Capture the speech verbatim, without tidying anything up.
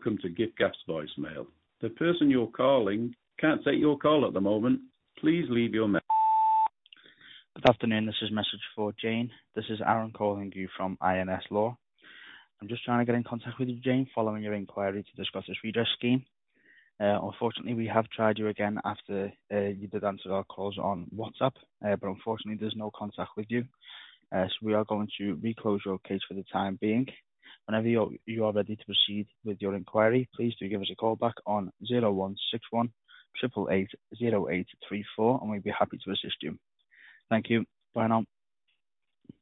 Welcome to GiftGaff's voicemail. The person you're calling can't take your call at the moment. Please leave your message. Good afternoon, this is a message for Jane. This is Aaron calling you from I N S Law. I'm just trying to get in contact with you, Jane, following your inquiry to discuss this redress scheme. Uh, unfortunately, we have tried you again after uh, you did answer our calls on WhatsApp, uh, but unfortunately there's no contact with you. Uh, so we are going to reclose your case for the time being. Whenever you're, you are ready to proceed with your inquiry, please do give us a call back on zero one six one, eight eight eight, zero eight three four and we'd be happy to assist you. Thank you. Bye now.